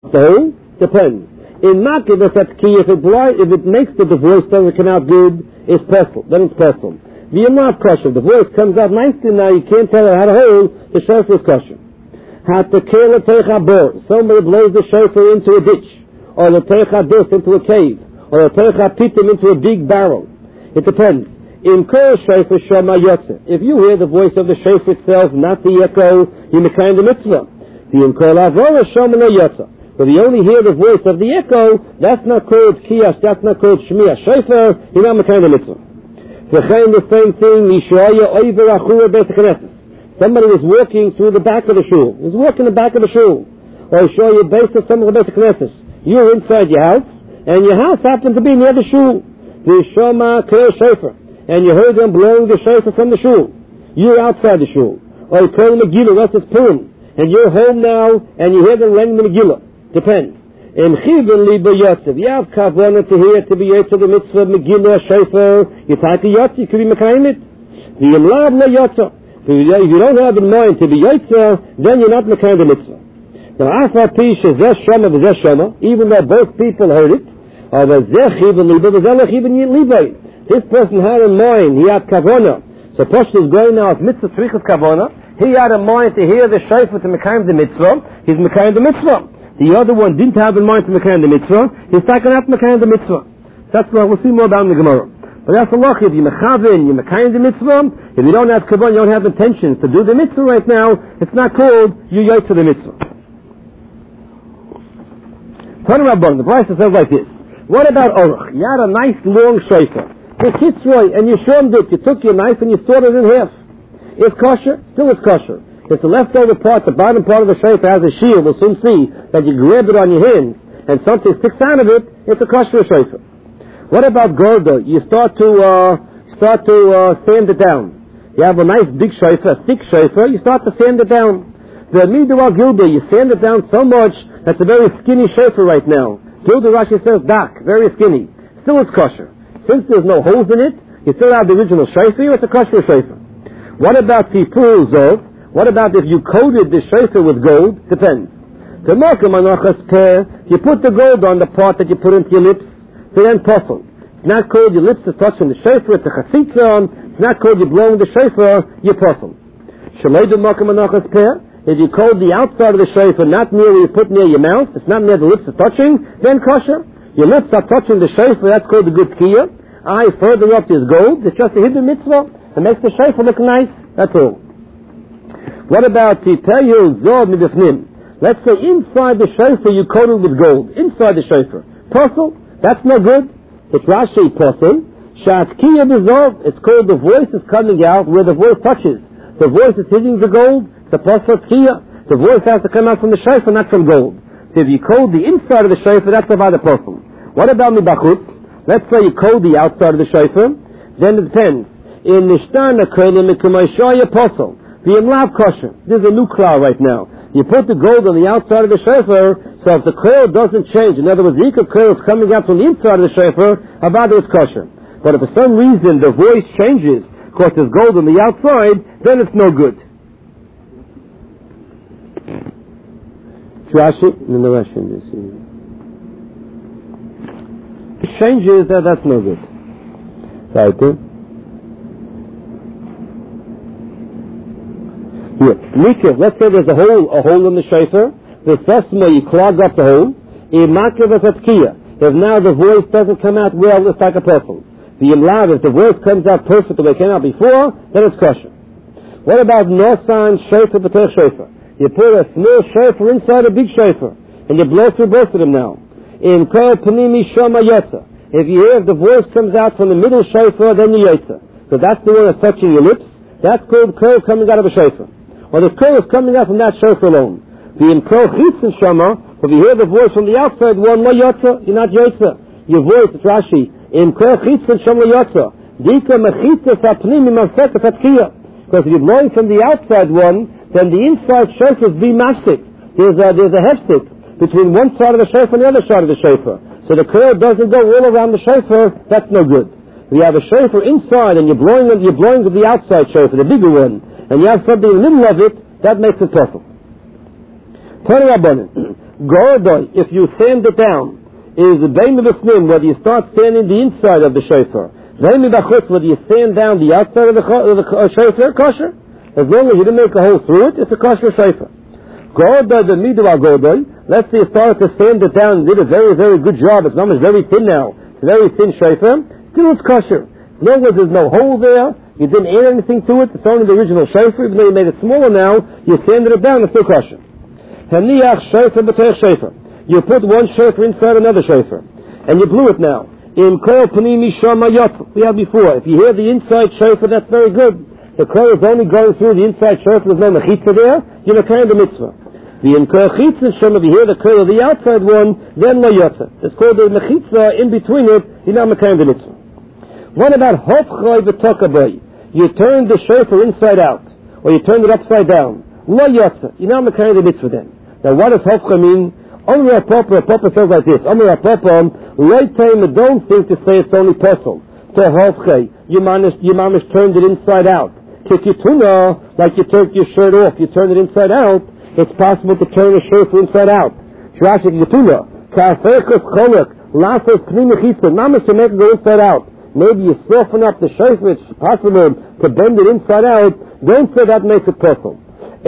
The hole? Depends. In Makir, that's key. If it makes the voice doesn't come out good, it's pestle. Then it's pestle. The not kosher. The voice comes out nicely now. You can't tell it had a hole. The shofar is kosher. Somebody blows the shofar into a ditch, or the teicha dus into a cave, or the teicha pitim into a big barrel. It depends. In kol shofar shama yotze. If you hear the voice of the shofar itself, not the echo, you mekayim the mitzvah. The in kol avora shama no yotze. But you only hear the voice of the echo, that's not called kiyash, that's not called shmiya shofar, you're not mekayim the mitzvah. The same thing, somebody was walking through the back of the shul. He was walking the back of the shul. Or show you based on some of the basic knesses. You're inside your house, and your house happened to be near the shul. The shoma kol shofar. And you heard them blowing the shofar from the shul. You're outside the shul. Or you call the Megillah, that's his Purim. And you're home now, and you hear them reading the Megillah. Depends. In chivin liba yotzev, you have kavana to hear to be yotzev the mitzvah Megillah shofar. You type a yotzev, you could be mekayim it. The imlav no yotzev. If you don't have in mind to be yotzev, then you're not mekayim the mitzvah. Now, afar pish is zeh shama v'zeh shama, even though both people heard it, or the zeh chivin liba v'zeh chivin liba. This person had in mind, he had kavana. So Pashto is going now of mitzvah tzrichas kavana. He had in mind to hear the shofar to mekayim the mitzvah. He's mekayim the mitzvah. The other one didn't have in mind to mekayim the mitzvah. He's taken out mekayim the mitzvah. That's what we'll see more about in the Gemara. But that's a loch. If you mechavin, you mekayim the mitzvah. If you don't have kavana, you don't have intentions to do the mitzvah right now, it's not called you yotze the mitzvah. Turn around, the price says like this. What about orach? You had a nice long shofar. The kitzroy, and you showed it. You took your knife and you sawed it in half. It's kosher. Still it's kosher. If the leftover part, the bottom part of the shofar has a shield, we'll soon see that you grab it on your hands and something sticks out of it, it's a kosher shofar. What about golda? You start to sand it down. You have a nice big shofar, a thick shofar, you start to sand it down. The midwal gilda, you sand it down so much that's a very skinny shofar right now. Gilda Rashi says dak, very skinny. Still it's kosher. Since there's no holes in it, you still have the original shofar, it's a kosher shofar. What about tipul zov? What about if you coated the shofar with gold? Depends. You put the gold on the part that you put into your lips, so then puzzle. It's not called your lips is touching the shofar, it's a chasitza on. It's not called you blowing the shofar, you puzzle. If you coat the outside of the shofar, not near where you put near your mouth, it's not near the lips is touching, then kosher. Your lips are touching the shofar, that's called the good kiyah. Further up is gold, it's just a hidden mitzvah. It makes the shofar look nice, that's all. What about tipayul zod midifnim? Let's say inside the shofar you coated with gold. Inside the shofar. Puzzle, that's no good. It's Rashi puzzle. Shatkiyah b'zod, it's called the voice is coming out where the voice touches. The voice is hitting the gold, the puzzle tkiyah. The voice has to come out from the shofar, not from gold. So if you coat the inside of the shofar, that's about the puzzle. What about mibachutz? Let's say you coat the outside of the shofar, then it depends. In nishtana kolim mikumayshaya puzzle. The imlav kosher. There's a new klal right now. You put the gold on the outside of the shofar, so if the klal doesn't change, in other words, the ikar klal is coming out from the inside of the shofar, about it's kosher. But if for some reason the voice changes, because there's gold on the outside, then it's no good. Rashi, and the Rashi in this. It changes, that's no good. Right. Here, Mikra, let's say there's a hole in the shofar. The first one you clog up the hole. If now the voice doesn't come out well, it's like a puzzle. The imlav, if the voice comes out perfect the way it came out before, then it's kosher. What about nosan shofar b'tech shofar? You put a small shofar inside a big shofar, and you blow through both of them now. In kol panimi shama yotza. If you hear if the voice comes out from the middle shofar, then you yotza. So that's the one that's touching your lips. That's called kol coming out of a shofar. Or the kol is coming out from that shofar alone. The kol chitzin shama, if you hear the voice from the outside one, no yotza, you're not yotza. Your voice, it's Rashi, in kol chitzin shama yotza. Dika mechitza fapnim imafeta fatkiyah. Because if you're blowing from the outside one, then the inside shofar is bimastic. There's a hefsik between one side of the shofar and the other side of the shofar. So the kol doesn't go all around the shofar, that's no good. If you have a shofar inside and you're blowing with the outside shofar, the bigger one, and you have something in the middle of it, that makes it possible. Turning Rabbanan. Gordoi, if you sand it down, is the Bein B'Fnim, whether you start sanding the inside of the shofar, Bein B'Chutz, whether you sand down the outside of the shofar, kosher. As long as you didn't make a hole through it, it's a kosher shofar. Gordoi, the midu al Gordoi, let's say you started to sand it down and did a very, very good job. It's not very thin now. It's a very thin shofar. Still it's kosher. As long as there's no hole there, you didn't add anything to it, it's only the original shofar. Even though you made it smaller now, you sanded it down, it's still kosher. Haniach shofar b'teich shofar. You put one shofar inside another shofar, and you blew it now. In kol panimi shama yotz. We had before. If you hear the inside shofar, that's very good. The kol is only going through the inside shofar. There's no mechitza there. You're kind of mitzvah. The in kol chitza shama. If you hear the kol of the outside one, then no yotza. It's called the mechitza. In between it, you're not kind of mitzvah. What about hofchay v'tokabay? You turn the shofar inside out, or you turn it upside down. Lo yotza. You're not kind of mitzvah then. Now, what does hofchay mean? Omer Papa says like this. Omer Papa, don't think to say it's only possible. To hofchay, you mamish turned it inside out. Kikituna, like you took your shirt off, you turn it inside out. It's possible to turn a shirt inside out. Shrashi kikituna, kafekus cholak, lasos pnimachitza, mamish to make it go inside out. Maybe you soften up the shofar, it's possible to bend it inside out. Don't say that makes it possible.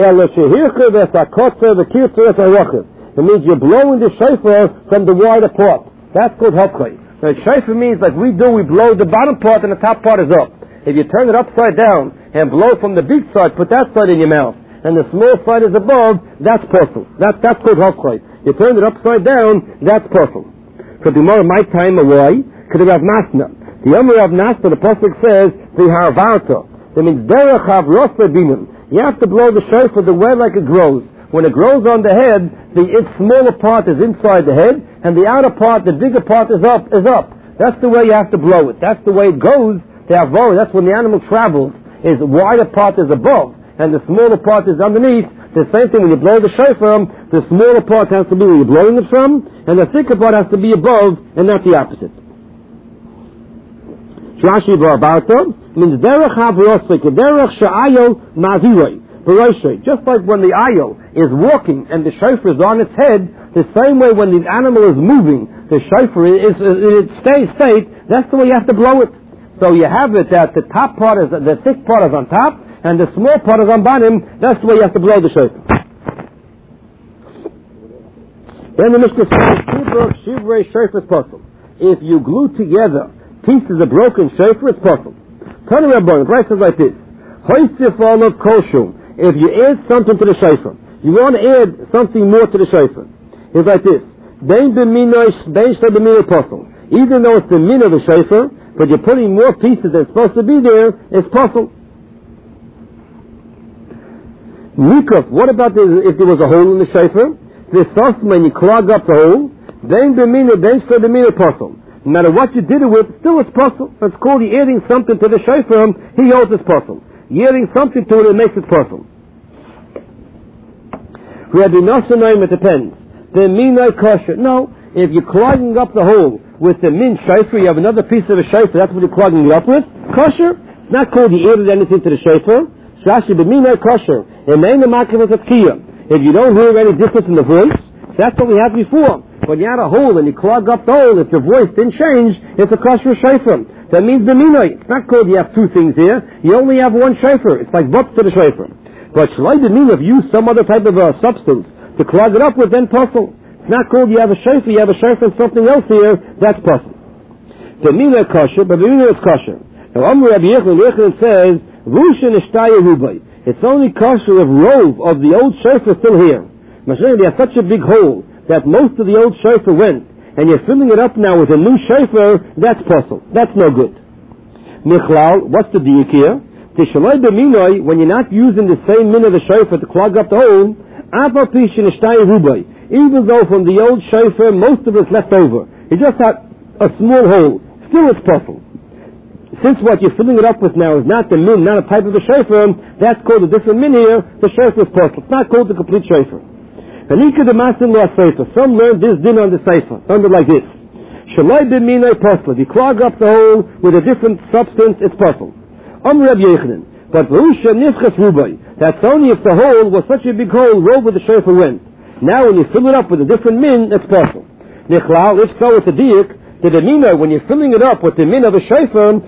It means you're blowing the shofar from the wider part. That's called hofchay. Now, shofar means like we do, we blow the bottom part and the top part is up. If you turn it upside down and blow from the big side, put that side in your mouth, and the small side is above, that's possible. That's called hofchay. You turn it upside down, that's possible. For the more my time away, could have Masna. The Yomer of Nasda, the Pasuk says, the Harvarta. That means, Derech Hav Rosa Binim. You have to blow the shofar the way like it grows. When it grows on the head, its smaller part is inside the head, and the outer part, the bigger part is up. That's the way you have to blow it. That's the way it goes. That's when the animal travels. The wider part is above, and the smaller part is underneath. The same thing when you blow the shofar, the smaller part has to be where you're blowing it from, and the thicker part has to be above, and not the opposite. Rashi Barbarta means derech havrosik, derech sha'ayol maviroi. Just like when the ayol is walking and the shofar is on its head, the same way when the animal is moving, the shofar is in its state. That's the way you have to blow it. So you have it that the top part is the thick part is on top and the small part is on bottom. That's the way you have to blow the shofar. Then the Mishnah says, shivrei shofar is possible. If you glue together pieces of broken shofar, it's possible. Tana Rabban, the price is like this. If you add something to the shofar, you want to add something more to the shofar. It's like this. Even though it's the min of the shofar, but you're putting more pieces that's supposed to be there, it's possible. Nikuf, what about if there was a hole in the shofar? This sauce, when you clog up the hole, no matter what you did it with, still it's possible. It's called you adding something to the shofar, he holds it's possible. You're adding something to it, it makes it possible. Rabbi Nosson, it depends. The minai kosher. No, if you're clogging up the hole with the min shofar, you have another piece of a shofar, that's what you're clogging it up with. Kosher. It's not called you added anything to the shofar. Shashi b'minai kosher. If you don't hear any difference in the voice, that's what we had before. When you had a hole and you clog up the hole, if your voice didn't change, it's a kosher shofar. That means the minoi. It's not called you have two things here. You only have one shofar. It's like butts to the shofar. But shalai the min of use some other type of substance to clog it up with, then possible. It's not called you have a shofar. You have a shofar and something else here. That's possible. The minoi kosher, but the minoi is kosher. Now Amr Rabbi Yechon says, Rusha nishtaya rubai. It's only kosher if rove of the old shofar is still here. Masha'allah, they have such a big hole that most of the old shofar went, and you're filling it up now with a new shofar, that's possible. That's no good. Michlal, what's the diuk here? Tishaloi b'minoi, when you're not using the same min of the shofar to clog up the hole, even though from the old shofar most of it's left over, you just had a small hole, still it's possible. Since what you're filling it up with now is not the min, not a type of the shofar, that's called a different min here, the shofar is possible. It's not called the complete shofar. Some learn this din on the Sefer. Under like this. If you clog up the hole with a different substance, it's possible. But that's only if the hole was such a big hole, rove with the shofar went. Now when you fill it up with a different min, it's possible. Nichlal, if so, it's a diak, the mina, when you're filling it up with the min of a shofar,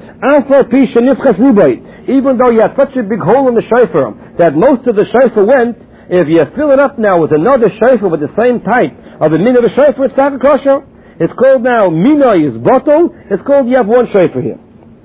even though you had such a big hole in the shofar that most of the shofar went, if you fill it up now with another shofar with the same type of a min of a shofar, it's not kosher. It's called now mina is bottle. It's called you have one shofar here.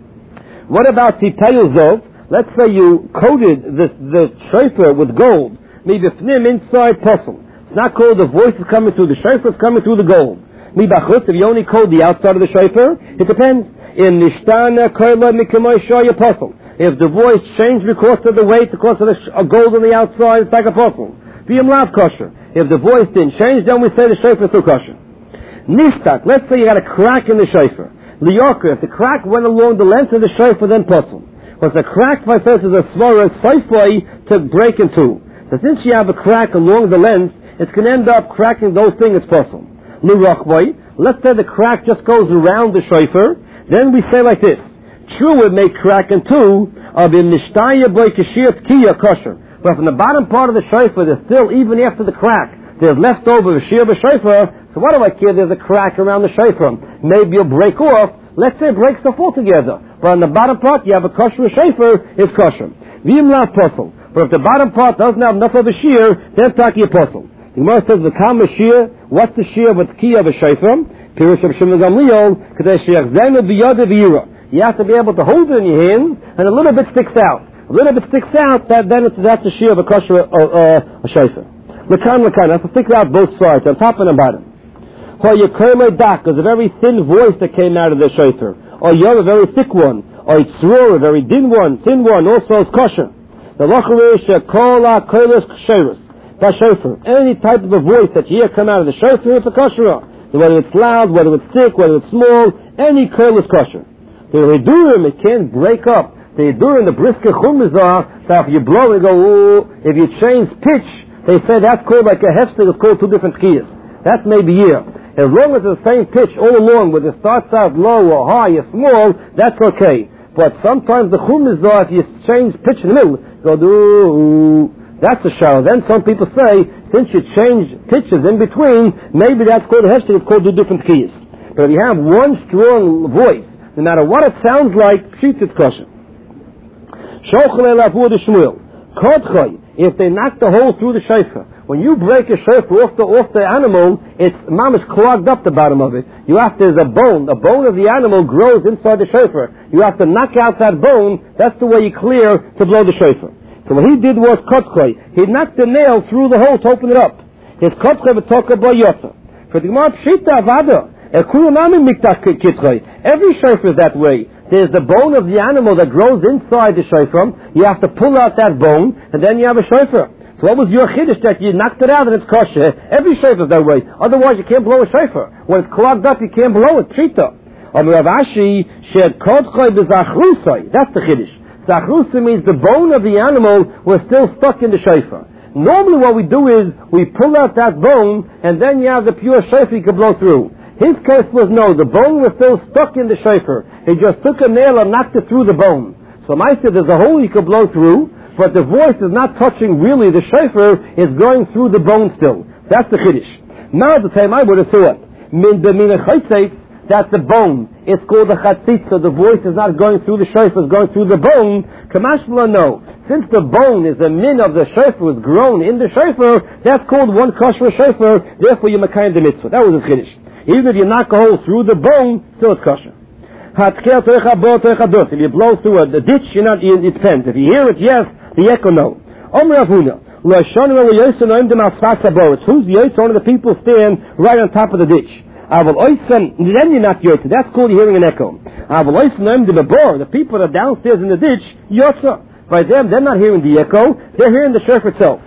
What about titayil zov? Let's say you coated the shofar with gold, maybe fnim inside puzzle. It's not called the voice is coming through the shofar, it's coming through the gold. If you only coat the outside of the shofar, it depends. In nishtana koila mikamay shaya puzzle. If the voice changed because of the weight, because of the gold on the outside, it's like a puzzle. V'yim lav kosher. If the voice didn't change, then we say the shofar is still kosher. Nistak, let's say you got a crack in the shofar. Liyoker, if the crack went along the length of the shofar, then puzzle. Because the crack, my friend, is a svara sifoi to break in two. So since you have a crack along the length, it's going to end up cracking those things as puzzle. Lirochboi, let's say the crack just goes around the shofar, then we say like this. True, it may crack in two, of in nishtaya boy kashir tkiya kosher. But from the bottom part of the shofar, there's still, even after the crack, there's left over a shear of a shofar. So what do I care? There's a crack around the shofar. Maybe you'll break off. Let's say it breaks off altogether. But on the bottom part, you have a kosher shofar, it's kosher. V'im lav puzzle. But if the bottom part doesn't have enough of a shear, then taki a puzzle. The Gemara says the kam shear. What's the shear with key of a shofar? Pirush of Shimon Gamliel, kadesh yachzenu biyada v'yira. You have to be able to hold it in your hand, and a little bit sticks out. A little bit sticks out, that's the shear of a kosher a shofar. Lakan, that's to stick out both sides, on top and on bottom. Or your kermei dak, there's a very thin voice that came out of the shofar. Or you have a very thick one. Or it's a very thin one, also is kosher. The lacharish kola kolas ksheris. That shofar. Any type of a voice that you hear come out of the shofar, it's a kosher. Whether it's loud, whether it's thick, whether it's small, any kola is kosher. The Hidurim, it can't break up. The Hidurim, the brisker chumizah, that if you blow and go, ooh, if you change pitch, they say that's called like a hefsek, it's called two different kiyas. That's maybe here. As long as it's the same pitch all along, whether it starts out low or high or small, that's okay. But sometimes the chumizah, if you change pitch in the middle, go, ooh, that's a shower. Then some people say, since you change pitches in between, maybe that's called a hefsek, it's called two different kiyas. But if you have one strong voice, no matter what it sounds like, pshit it's kosher. If they knock the hole through the shofar, when you break a shofar off the animal, it's mamish clogged up the bottom of it. There's a bone of the animal grows inside the shofar. You have to knock out that bone. That's the way you clear to blow the shofar. So what he did was kotzkoi. He knocked the nail through the hole to open it up. His kotzkoi v'toka bo yotza. For the Gemara pshita avada. Every shofar is that way. There's the bone of the animal that grows inside the shofar. You have to pull out that bone, and then you have a shofar. So what was your chiddush that you knocked it out and it's kosher? Every shofar is that way. Otherwise, you can't blow a shofar. When it's clogged up, you can't blow it. Pshita. Rav Ashi said, that's the chiddush. Zachrusa means the bone of the animal was still stuck in the shofar. Normally, what we do is we pull out that bone, and then you have the pure shofar you can blow through. His case was no, the bone was still stuck in the shofar. He just took a nail and knocked it through the bone. So I said there's a hole you could blow through, but the voice is not touching really the shofar, it's going through the bone still. That's the chiddush. Now at the time I would have thought, that's the bone. It's called the chatzitza. The voice is not going through the shofar, it's going through the bone. Kamashla, no. Since the bone is the min of the shofar, was grown in the shofar, that's called one kosher shofar, therefore you makayim the mitzvah. That was his chiddush. Even if you knock a hole through the bone, still it's kosher. If you blow through the ditch, it depends. If you hear it, yes. The echo, no. Who's the yoytz? One of the people stand right on top of the ditch. Then you're not yoytz. That's called hearing an echo. The people that are downstairs in the ditch, yotza. By them, they're not hearing the echo. They're hearing the shofar itself.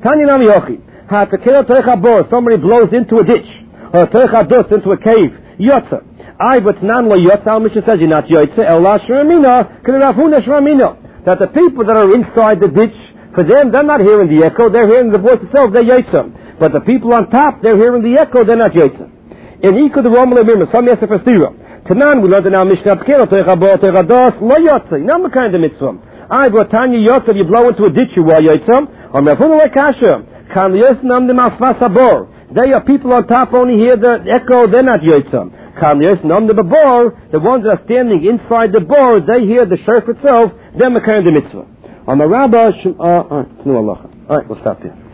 Somebody blows into a ditch. Or into a cave. Yotza. But nan lo yotza. Our mission says you're not yotza. Ela shramina. That the people that are inside the ditch, for them, they're not hearing the echo. They're hearing the voice itself. They're yotza. But the people on top, they're hearing the echo. They're not yotza. In Iko the Roman Lemir, some yes for stira. Tanan we learned in our Mishnah. Kero techa bo techa dos lo yotza. Not the kind of mitzvah. But Tanya yotza. You blow into a ditch. You are yotza. Or mefunu lekasha. Kan Yosnam the Masvasa Bor. They are people on top only hear the echo, they're not Yotzam. Kan Yosnam the Bor, the ones that are standing inside the bor, they hear the shofar itself, they're Mekayim the mitzvah. On the Rabbah, alright, we'll stop here.